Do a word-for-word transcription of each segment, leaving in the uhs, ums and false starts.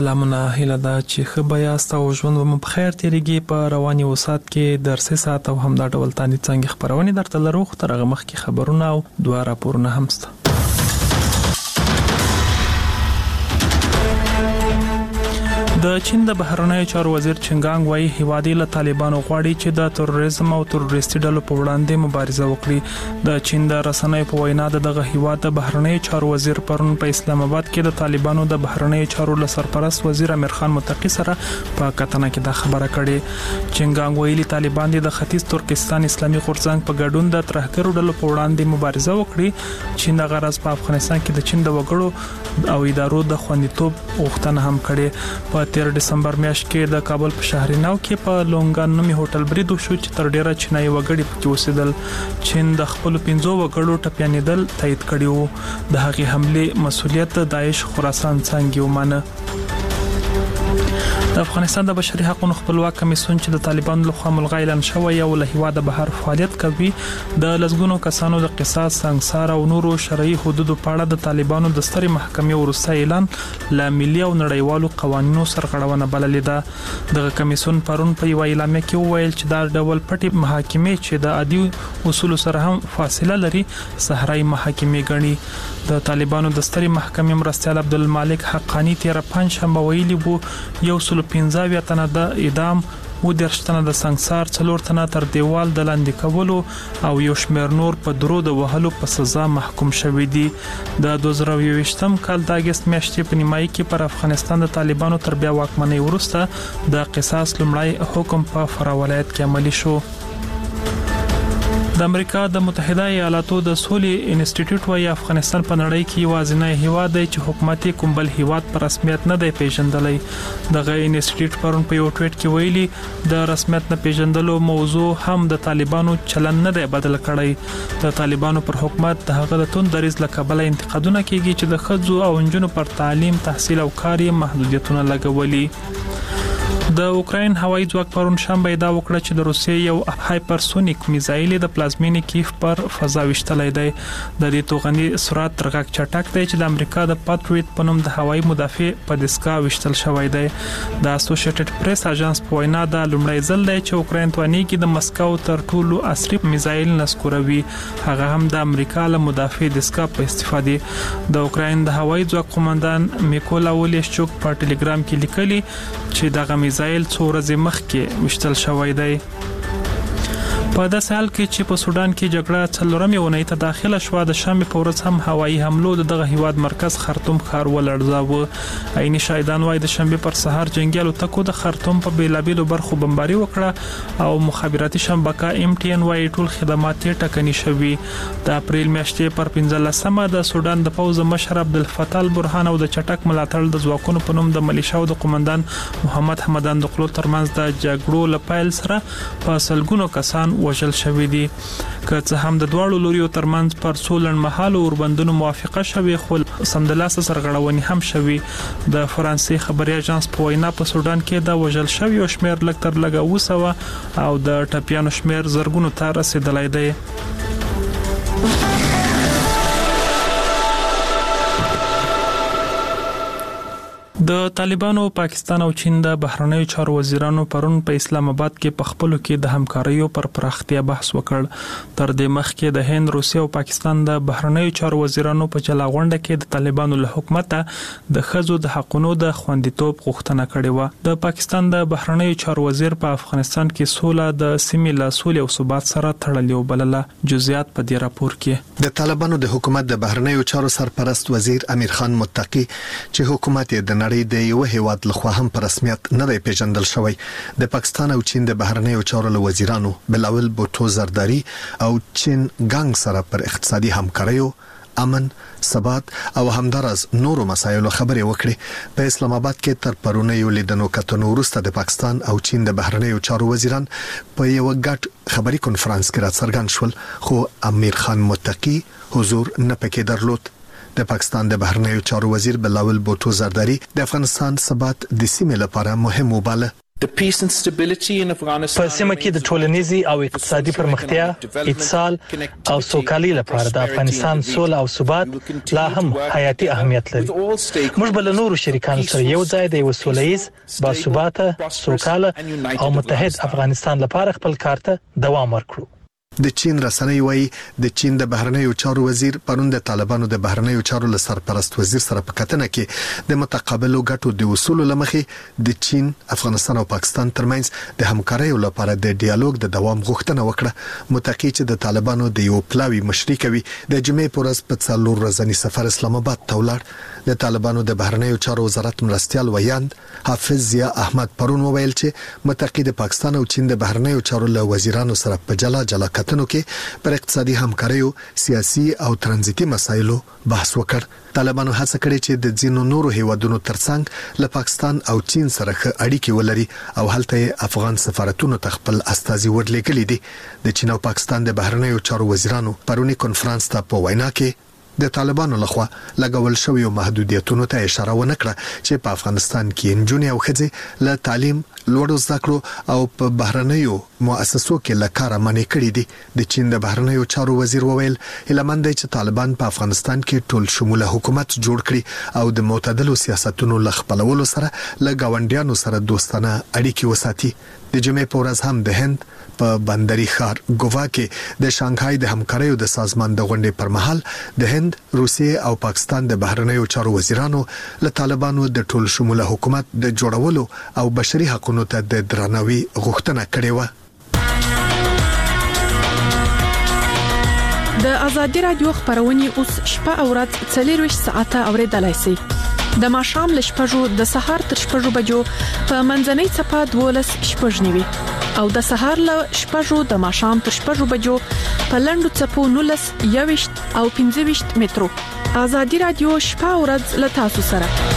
لامونه هیله ده چې ښه به یاست او ژوند به مو په خیر تیریږي. په رواني وسات کې درسي ساعت او همدا ډول تاني څنګه خبرونه درته لرو، خو تر هغه مخکې خبرونه او دوه راپورونه هم شته. د چین د بهرنیو چارو وزیر چنګانګ وایي هیوادي له طالبانو غواړي چې د تروریزم او تروریستي ډلو په وړاندې مبارزه وکړي. د چین د رسنیو په وینا دغه هیواد د بهرنیو چارو وزیر پرون په اسلام آباد کې د طالبانو د بهرنیو چارو له سرپرست وزیر امیر خان متقی سره په کتنه کې دا خبره کړې. چنګانګ ویلي طالبان د ختیځ ترکستان اسلامي غورځنګ په ګډون د ترهګرو ډلو په وړاندې مبارزه وکړي. چین د غرض په افغانستان کې د چین د وګړو او ادارو د خوندیتوب غوښتنه هم کړې. په تیر دسمبر میاشت کې د کابل په شهریناو کې په لونګان نومي هوټل برید وشو چې تر ډیره چینایي وګړي پکې اوسېدل. چین د خپل پنځو وګړو ټپيانېدل تایید کړي وو. د هغې حمله مسؤلیت داعش خراسان څنګه ومانه. د افغانستان د بشري حقوقو خپلواک کمیسیون چې د طالبانو لخوا ملغا اعلان شوی او له هیواد بهر فعالیت کوي د لزګونو کسانو د قصاص، سنگسار او نورو شرعي حدودو په اړه د طالبانو د سترې محکمې وروسته اعلان ل ملي او نړیوالو قوانینو سرغړونه بللې ده. دغه کمیسیون پرون په یو اعلامیه کې وویل چې دا ډول پټي محاکمې چې د عادي اصول سره هم فاصله لري صحرایي محاکمې ګڼي. د طالبانو د سترې محکمې مرستیال عبدالمالک حقانی تیر پنځ شنبه ویلي وو یو سل پنځه تنه د اعدام و درش تنه د سنگسار، څلور تنه تر دیوال د لاندې کولو او یو شمېر نور په درو د وهلو په سزا محکوم شوي دي. د دوه زره یوویشتم کال د اگست میاشتې په نیمایي کې پر افغانستان د طالبانو تر بیا واکمنۍ وروسته د قصاص لومړی حکم په فرا ولایت کې عملي شو. د امریکا د متحده ایالاتو د سولې انسټیټیوټ وايي افغانستان په نړۍ کې یوازینی هیواد دی چې حکومت کوم بل هیواد په رسمیت نه دی پیژندلی. دغه انسټیټیوټ پرون په یو ټویټ کې ویلي د رسمیت نه پیژندلو موضوع هم د طالبانو چلن نه دی بدل کړی. د طالبانو پر حکومت د هغه د توند دریځ له کبله انتقادونه کیږي چې د ښځو او نجونو پر تعلیم، تحصیل او کار محدودیتونه لګولي. د اوکراین هوایي ځواک پرون شنبه دا وکړه چې د روسیې یو هایپرسونیک میزایل د پلازمینې کیف پر فضا وشتلای دی. د دې توغندي سرعت ترغک چټک دی چې د امریکا د پاتریوت په نوم د هوایي مدافع په دسکا وشتل شوی دی. د اسوسییټډ پریس اژانس په وینا دا لومړی ځل دی چې اوکراین توانیږي د مسکو تر ټولو عصري میزایل نسکوروي، هغه هم د امریکا له مدافع دسکا په استفادې. د اوکراین د هوایي ځواک قومندان میکولا ولیشچوک په ټلګرام کې لیکلي چې دغه میزایل څو ورځې مخکې وشتل شوی دی. په داسې حال کې چې په سودان کې جګړه څلورمې اونۍ ته داخله شوه، د شنبې په ورځ هم هوایي حملو دغه هیواد مرکز خرطوم ښار ولړزاوه. عیني شاهدان وايي د شنبې پر سهار جنگي الوتکو د خرطوم په بیلابیلو برخو بمباري وکړه او مخابراتي شبکه ایم ټي ان وايي ټول خدمات ټکني شوي. د اپریل میاشتې پر پنځلسمه د سودان د پوز مشر عبدالفتاح البرهان او د چټک ملاتړ د ځواکونو په نوم د ملیشاو د قومندان محمد حمدان دقلو ترمنځ د جګړو لپایل سره په سلګونو کسان وژل شوی دي. که څه هم د دواړو لوريو ترمنځ پر سولن محل اوربندونو موافقه شوی، خو سمدلاسه سرغړونې هم شوی. د فرانسې خبري اژانس په وینا په سودان کې د وژل شوی او شمیر لږ تر لږه وسوه او د ټپيانو شمیر زرګونو ته رسیدلی دی. د طالبانو، پاکستان او چین د بهرنیو چارو وزیرانو پرون په اسلام آباد کې په خپلو کې د همکاریو پر پراختیا بحث وکړ. تر دې مخکې د هند، روسیه او پاکستان د بهرنیو چارو وزیرانو په جلا غونډه کې د طالبانو له حکومته د ښځو د حقوقو د خوندیتوب غوښتنه کړې و. د پاکستان د بهرنیو چارو وزیر په افغانستان کې سوله د سیمې له سولې او ثبات سره تړلې وبلله. جزئیات په دې راپور کې. د طالبانو د حکومت د بهرنیو چارو سرپرست وزیر امیر خان متقی چې حکومت یې د د یو هیواد لخوا هم په رسمیت نه دی پیژندل شوی، د پاکستان او چین د بهرنیو چارو له وزیرانو بلاول بوټو زرداری او چین ګانګ سره پر اقتصادي همکاریو، امن، ثبات او همدارس نورو مسایلو خبرې وکړي. په اسلام آباد کې تر پرونیو لیدنو کتنو وروسته د پاکستان او چین د بهرنیو چارو وزیران په یو ګډ خبري کانفرنس کې راڅرګند شول، خو امیر خان متقی حضور نه پکې درلود. د پاکستان د بهرنیو چارو وزیر بلاول بوټو زرداری د افغانستان ثبات د سیمې لپاره مهم وباله. په سیمه کې د ټولنیزي او اقتصادي پرمختیا، اتصال او سوکالي لپاره د افغانستان سوله او ثبات لا هم حیاتي اهمیت لري. موږ بل نورو شریکانو سره یو ځای د یو سولهییز، باثباته، سوکاله او متحد افغانستان لپاره خپل کار ته دوام ورکړو. د چین رسنۍ وایي د چین د بهرنیو چارو وزیر پرون د طالبانو د بهرنیو چارو له سرپرست وزیر سره په کتنه کې د متقابلو ګټو د وصول لمخې د چین، افغانستان او پاکستان ترمنځ د همکارۍ لپاره د ډیالوګ د دوام غوښتنه وکړه. متقی چې د طالبانو د یو پلاوی مشري کوي د جمعې په ورځ په څلور ورځني سفر اسلام آباد ته ولاړ. د طالبانو د بهرنیو چارو وزارت مرستيال ویاند حافظ ضیا احمد پرون وویل چې متقی د پاکستان او چین د بهرنیو چارو له وزیرانو سره په جلا جلا کتنو کې پر اقتصادي همکاریو، سیاسي او ترانزیتي مسایلو بحث وکړ. طالبانو هڅه کړې چې د ځینو نورو هیوادونو ترڅنګ له پاکستان او چین سره ښه اړیکې ولري او هلته افغان سفارتونو ته خپل استازي ورلېږلي دي. د چین او پاکستان د بهرنیو چارو وزیرانو پرونی کنفرانس ته په وینا کې د طالبانو لخوا لګول شوی محدودیتونو ته اشاره ونکړه چې په افغانستان کې نجونې او ښځې له تعلیم، لوړو زده کړو او په بهرنیو مؤسسو کې له کاره منع کړي دي. د چین د بهرنیو چارو وزیر وویل هیلمند دی چې طالبان په افغانستان کې ټول شموله حکومت جوړ کړي او د معتدلو سیاستونو لخپلولو سره له ګاونډیانو سره دوستانه اړیکې وساتي. د جمعې په ورځ هم د هند په بندري ښار ګوا کې د شانګهای د همکاریو د سازمان د غونډې پر مهال د هند، روسیې او پاکستان د بهرنیو چارو وزیرانو له طالبانو د ټول شموله حکومت د جوړولو او بشري حقوقو ته د درناوي غوښتنه کړې و. د ازادي رادیو خبرونه اوس شپه او ورځ څلور ساعته اوریدلای شئ. د ماښام ل شپږو د سهار تر شپږو بجو په منځنۍ صفه دولس شپږ نیوي او د سهار ل شپږو د ماښام تر شپږو بجو په لندو صفو نولس یوشت او پنځه مترو. ازادي رادیو شپه او ورځ ل تاسو سره.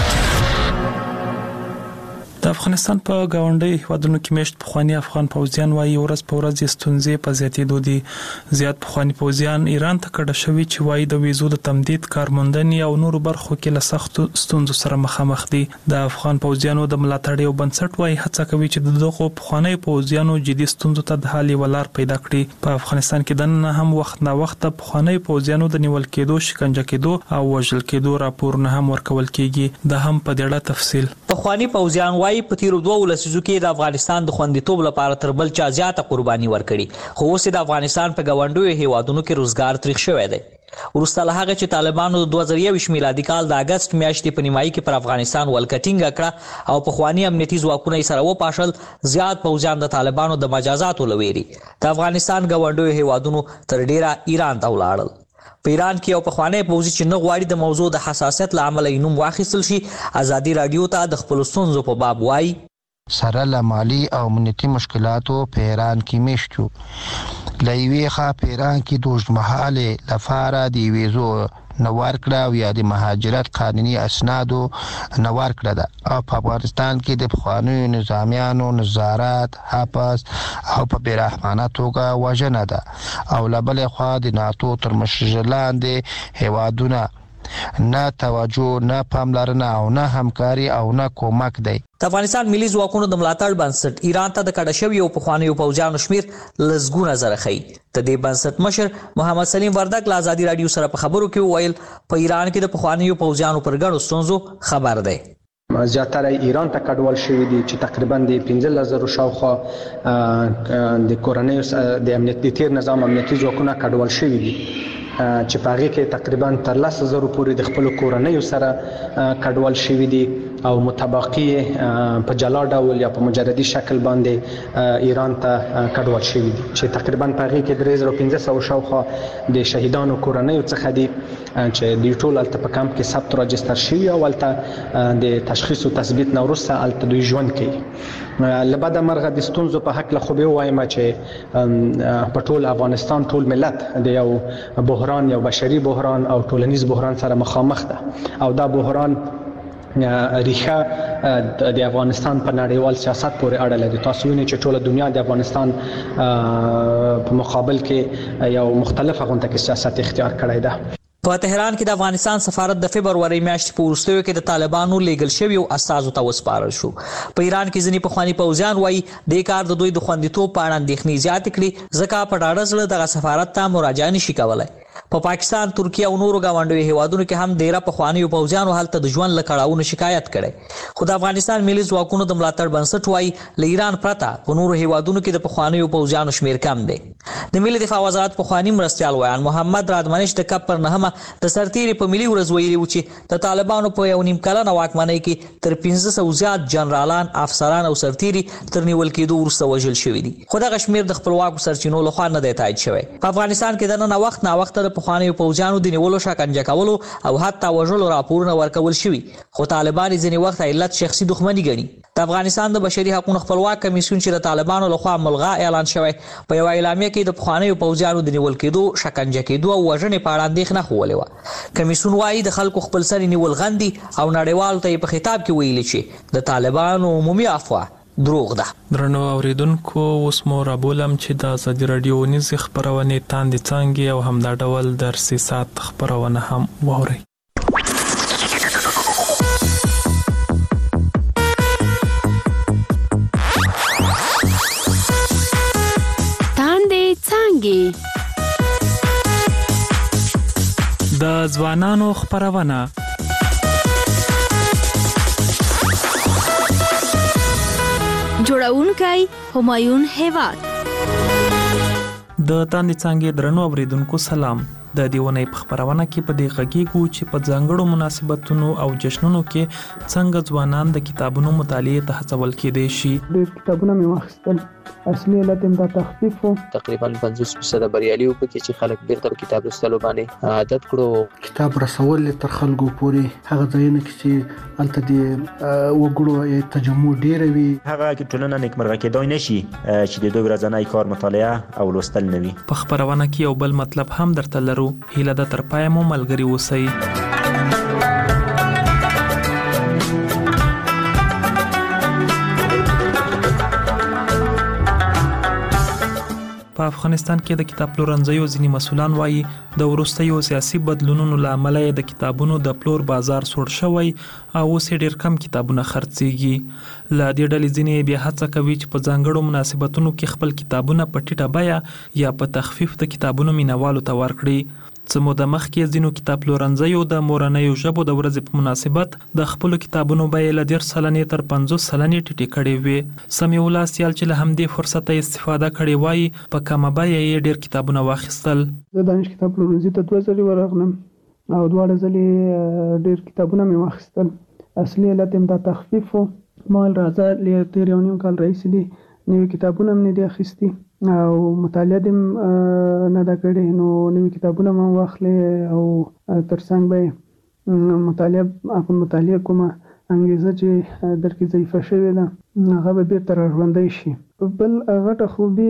د افغانستان په گاونډي هیوادونو کې مشت پخوانی افغان پوځیان وايي ورځ په ورځ ستونزې په زیاتېدو دي. زیات پخوانی پوځیان ایران ته کډه شوي چې وايي د ویزو د تمدید، کارموندنې او نورو برخو کې له سخت ستونزو سره مخامخ دي. د افغان پوځیانو د ملاتړ یو بنسټ وايي هڅه کوي چې دغه پخوانی پوځیانو جدي ستونزو ته د حل ولار پیدا کړي. په افغانستان کې د نن هم وخت نه وخت پخوانی پوځیانو د نیول کېدو، شکنجه کېدو او وژل کېدو راپورونه هم ورکول کېږي. د هم په ډېر تفصیل پخوانی پوځیان وايي په تیرو دوه لسیزو کې د افغانستان د خوندیتوب لپاره تر بل چا زیاته قرباني ورکړي، خو اوس د افغانستان په گاونډیو هیوادونو کې روزګار تریخ شوی دی. وروسته له هغه چې طالبانو د دوه زره یوویشت میلادي کال د اگست میاشتې په نیمایي کې پر افغانستان ولکټینګ کړه او پخوانی امنیتي ځواکونه یې سره وپاشل، زیات پوځیان د طالبانو د مجازاتو له ویرې د افغانستان گاونډیو هیوادونو تر ډیره ایران ته ولاړل. په ایران کې یو پخوانی پوځي چې نه غواړي د موضوع د حساسیت له امله یې نوم واخیستل شي، ازادي رادیو ته د خپلو ستونزو په باب وایي سره له مالي او امنیتي مشکلاتو په ایران کې میشت یو. له یوې خوا په ایران کې د اوږدمهالې لپاره د ویزو نه ورکړه او یا د مهاجرت قانوني اسنادو نه ورکړه ده او په افغانستان کې د پخوانیو نظامیانو نظارت، حبس او په بېرحمانه توګه وژنه ده او له بلې خوا د ناتو تر مشرۍ لاندې هیوادونه نه توجه، نه پاملرنه او نه همکاري او نه کومک دی. د افغانستان ملي ځواکونو د ملاتړ بنسټ ایران ته د کډه شویو پخوانیو پوځیانو شمیر لسګونه زره ښیي. د دې بنسټ مشر محمد سلیم وردګ له ازادي رادیو سره په خبرو کې وویل په ایران کې د پخوانیو پوځیانو پر ګڼو ستونزو خبر دی. زیاتره ایران ته کډوال شوي دي چې تقریبا د پنځلس زره شاوخوا د کورنۍ د امنیتي تیر نظام امنیتي ځواکونه کډوال شوي دي چې په هغه کې تقریبا تر لس زره پورې د خپل کورنۍ سره کډوال شوي دي او متبقي په جلا ډول یا په مجردي شکل باندې ایران ته کډوال شوي دي چې تقریبا په هغه کې درې زره پنځه سوه شاوخوا د شهیدانو کورنۍ څخه دي چې د ټول الته په کمپ کې ثبت راجستر شوي او الته د تشخیص او تثبیت نه وروسته الته دوی ژوند کوي. لبعد مرغه د ستونزو په حق له خو به وایم چې په ټول افغانستان ټول ملت د یو بحران، یو بشري بحران او ټولنیز بحران سره مخامخ ده او دا بحران ریښه د افغانستان په نړیوال سیاست پورې اړه لري. تاسو وینئ چې ټوله دنیا د افغانستان په مقابل کې یو مختلف غونډه کې سیاست اختیار کړی ده. په تهران کې د افغانستان سفارت د فبروري میاشتې په وروستیو کې د طالبانو لیږل شویو استازو ته وسپارل شو. په ایران کې ځینې پخواني پوځیان وایي دې کار د دوی د خوندیتوب په اړه اندېښنې زیاتې کړي ځکه په ډاډه زړه دغه سفارت ته مراجعه نشي کولی. په پا پاکستان، ترکیه او نورو ګاونډیو هیوادونو کې هم ډیره پخوانیو پوځیانو هلته د ژوند له کړاوونو شکایت کړی. خو د افغانستان ملي ځواکونو د ملاتړ بنسټ وایي له ایران پرته په نورو هیوادونو کې د پخوانیو پوځیانو شمیر کم دی. د ملي دفاع وزارت پخواني مرستیال ویان محمد رادمنش د کپ پر نهمه د سرتیري په ملي ورځ ویلي و چې د طالبانو په یو نیم کلنه واکمنۍ کې تر پنځه سوه زیات جنرالان، افسران او سرتیري تر نیول کېدو وروسته وژل شوي دي. خو دغه شمیر د خپلواکو سرچینو لخوا نه دی تایید شوی. په افغانستان کې دننه وخت ناوخته د پخوانیو پوځیانو د نیولو، شکنجه کولو او حتی وژلو راپورونه ورکول شوي، خو طالبان یې ځینې وخت علت شخصي دښمني ګڼي. د افغانستان د بشري حقوقو خپلواک کمیسیون چې د طالبانو لخوا ملغا اعلان شوی، په یوه اعلامیه کې د پخوانیو پوځیانو د نیول کېدو، شکنجه کېدو او وژنې په اړه اندېښنه ښوولې وه. کمیسیون وایي د خلکو خپل سرې نیول غندي او نړیوالو ته یې په خطاب کې ویلي چې د طالبانو عمومي افوا دروغ ده. درنو اوریدونکو، اوس مو رابولم چې د ازادي راډیو نیوز خبرونه تاندې څنګه او همدا ډول درسي سات خبرونه هم ووري. تاندې څنګه د ځوانانو خبرونه. جوړونکی همایون هیواد. د تاندې څنګه درنو اوریدونکو سلام. د دیونې په خبرونه کې په دې غږیږو چې په ځانګړو مناسبتونو او جشنونو کې څنګه ځوانان د کتابونو مطالعې ته هڅول کېدای شي. د کتابونو مې واخیستل، اصلي علت هم د تخفیف وو. تقریبا پنځوس فیصد بریالي وو پکې چې خلک بیرته په کتاب لوستلو باندې عادت کړو. کتاب رسول تر خلکو پورې هغه ځایونه کې چې هلته د وګړو تجمع ډېره وي، هغه کې ټولنه نیکمرغه کېدای نشي چې د دوی ورځنی کار مطالعه او لوستل نه وي. په خبرونه کې یو بل مطلب هم درته لرو. هیله ده تر پایه مو ملګري اوسئ. په افغانستان کې د کتاب پلورنځیو ځینې مسؤلان وایي د وروستیو سیاسي بدلونونو له امله د کتابونو د پلور بازار سوړ شوی او اوس ډېر کم کتابونه خرڅېږي. له دې ډلې ځینې بیا هڅه کوي چې په ځانګړو مناسبتونو کې خپل کتابونه په ټیټه بیه یا په تخفیف د کتابونو مینوالو ته ورکړي. څه موده مخکې ځینو کتاب پلورنځیو د مورنیو ژبو د ورځې په مناسبت د خپلو کتابونو بیې له ډېر سلنې تر پنځوس سلنې ټیټې کړې وې. سمیع الله سیال چې له همدې فرصته استفاده کړې وایي په کمه بیه یې ډېر کتابونه واخیستل. زه دانش کتاب پلورنځي ته دوه ځلې ورغلم او دواړه ځلې ډېر کتابونه مې واخیستل. اصلي علت هم دا تخفیف وو. ما ویل راځه تېر یو نیم کال راهیسې دي نوي کتابونه هم نه دي اخیستي او مطالعه دې نه ده کړې، نو نوي کتابونه هم واخلې او تر څنګ به مطالعه په مطالعه کومه انګیزه چې درکې ضعیفه شوې ده هغه به بېرته راژوندی شي. بل غټه خوبي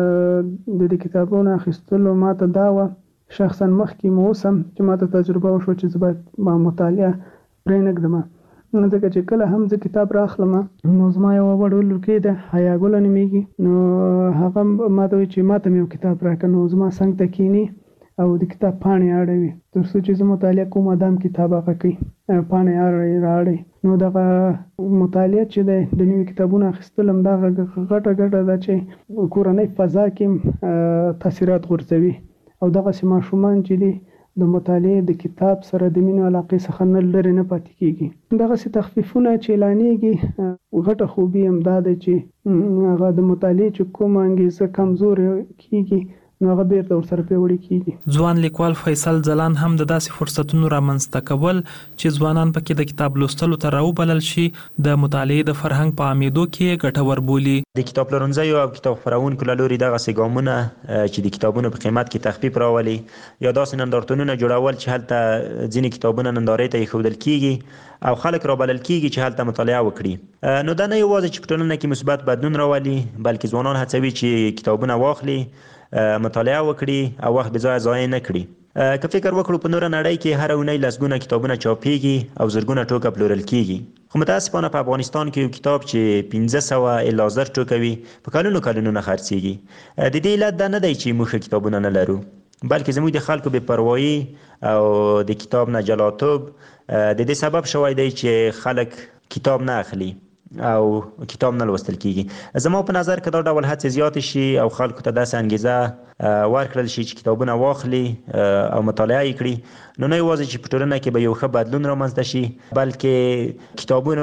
د دې کتابونو اخیستلو ما ته دا وه، شخصا مخکې مو اوس هم چې ما ته تجربه وشوه چې زه باید مطالعه پرېنږدم، ځکه چې کله هم زه کتاب راخلم نو زما یوه وړ لورکۍ ده حیا ګله نومیږي، نو هغه ما ته وایي چې ما ته مې یو کتاب راکړه، نو زما څنګ ته کښېني او د کتاب پاڼې اړوي تر څو چې زه مطالعه کوم ادم کتاب هغه کوي پاڼې اړوي راړي. نو دغه مطالعه چې دی د نوي کتابونو اخیستل هم دغه غټه ګټه ده چې کورنۍ فضا کې تاثیرات غورځوي او دغسې ماشومان چې دي د مطالعې د کتاب سره د مینې علاقې څخه نه لرې نه پاتې کېږي. دغسې تخفیفونه چې اعلانېږي غټه خوبي هم دا دی چې هغه د مطالعې چې کومه انګیزه کمزورې کېږي نو هغه بیرته ورسره پیاوړي کېږي. ځوان لیکوال فیصل ځلان هم د داسې فرصتونو رامنځته کول چې ځوانان پکې د کتاب لوستلو ته راوبلل شي د مطالعې د فرهنګ په عامېدو کې ګټور بولي. د کتاب پلورنځیو او کتاب خپرونکو له لوري دغسې ګامونه چې د کتابونو په قیمت کې تخفیف راولي یا داسې نندارتونونه جوړول چې هلته ځینې کتابونه نندارې ته ایښودل کېږي او خلک رابلل کېږي چې هلته مطالعه وکړي، نو دا نه یوازې چې په ټولنه کې مثبت بدلون راولي بلکې ځوانان هڅوي چې کتابونه واخلي، مطالعه وکړي او وخت به ځای ضایع نه کړي. که فکر وکړو په نوره نړۍ کې هر اونۍ لسګونه کتابونه چاپېږي او زرګونه ټوکه پلورل کېږي، خو متاسفانه په افغانستان کې یو کتاب چې پنځه سوه الا زر ټوکه وي په کلونو کلونو نه خرڅېږي. د دې علت دا نه دی چې موږ ښه کتابونه نه لرو، بلکې زموږ د خلکو بې پروایي او د کتاب نه جلاتوب د دې سبب شوی دی چې خلک کتاب نه اخلي او کتاب نه لوستل کیږي. زما په نظر که دا ډول هڅې زیات شي او خلکو ته داسې انګیزه ورکړل شي چې کتابونه واخلي او مطالعه یې کړي، نو نه یوازې چې په ټولنه کې به یو ښه بدلون رامنځته شي، بلکې کتابونه